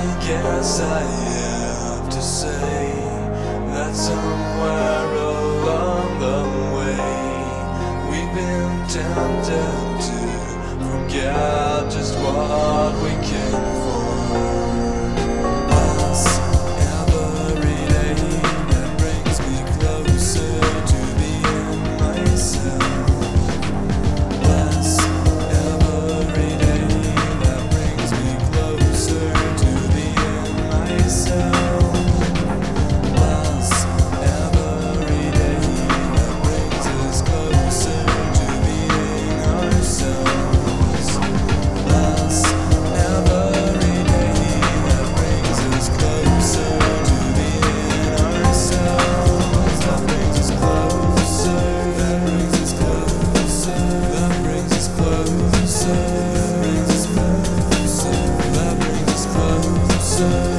guess I have to say that somewhere along the way we've been tempted to forget just what we came for. Once every day that brings me closer to being myself. Once every day that brings me closer to being myself. Once every day that brings us closer to being ourselves. Once every day that brings us closer to being ourselves. That brings us closer. That brings us closer. That brings us closer. That brings us closer. That brings us closer.